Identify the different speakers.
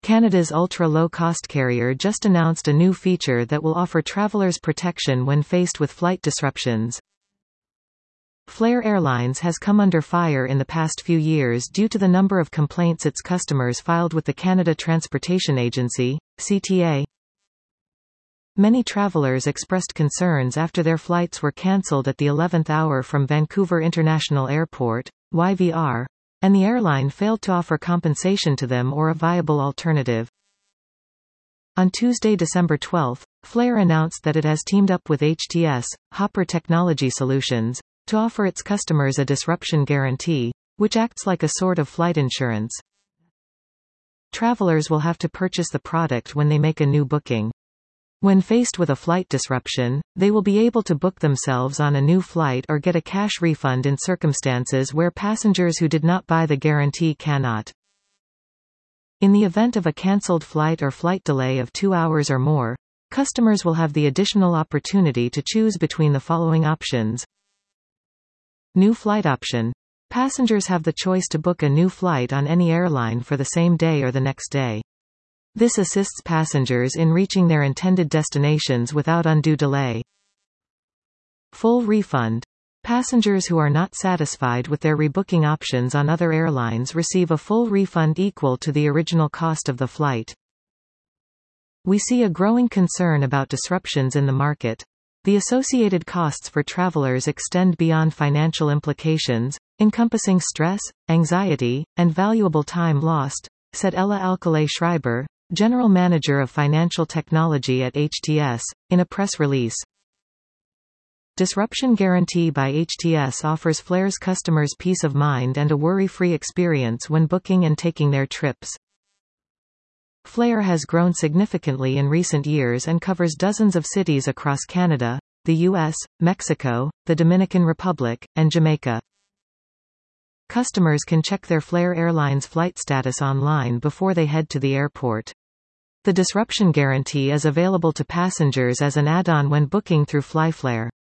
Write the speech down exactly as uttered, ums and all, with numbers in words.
Speaker 1: Canada's ultra-low-cost carrier just announced a new feature that will offer travelers protection when faced with flight disruptions. Flair Airlines has come under fire in the past few years due to the number of complaints its customers filed with the Canada Transportation Agency, C T A. Many travelers expressed concerns after their flights were cancelled at the eleventh hour from Vancouver International Airport, Y V R, and the airline failed to offer compensation to them or a viable alternative. On Tuesday, December twelfth, Flair announced that it has teamed up with H T S, Hopper Technology Solutions, to offer its customers a disruption guarantee, which acts like a sort of flight insurance. Travelers will have to purchase the product when they make a new booking. When faced with a flight disruption, they will be able to book themselves on a new flight or get a cash refund in circumstances where passengers who did not buy the guarantee cannot. In the event of a cancelled flight or flight delay of two hours or more, customers will have the additional opportunity to choose between the following options. New flight option. Passengers have the choice to book a new flight on any airline for the same day or the next day. This assists passengers in reaching their intended destinations without undue delay. Full refund. Passengers who are not satisfied with their rebooking options on other airlines receive a full refund equal to the original cost of the flight. We see a growing concern about disruptions in the market. The associated costs for travelers extend beyond financial implications, encompassing stress, anxiety, and valuable time lost, said Ella Alcalay-Schreiber, General Manager of Financial Technology at H T S, in a press release. Disruption Guarantee by H T S offers Flair's customers peace of mind and a worry-free experience when booking and taking their trips. Flair has grown significantly in recent years and covers dozens of cities across Canada, the U S, Mexico, the Dominican Republic, and Jamaica. Customers can check their Flair Airlines flight status online before they head to the airport. The disruption guarantee is available to passengers as an add-on when booking through FlyFlair.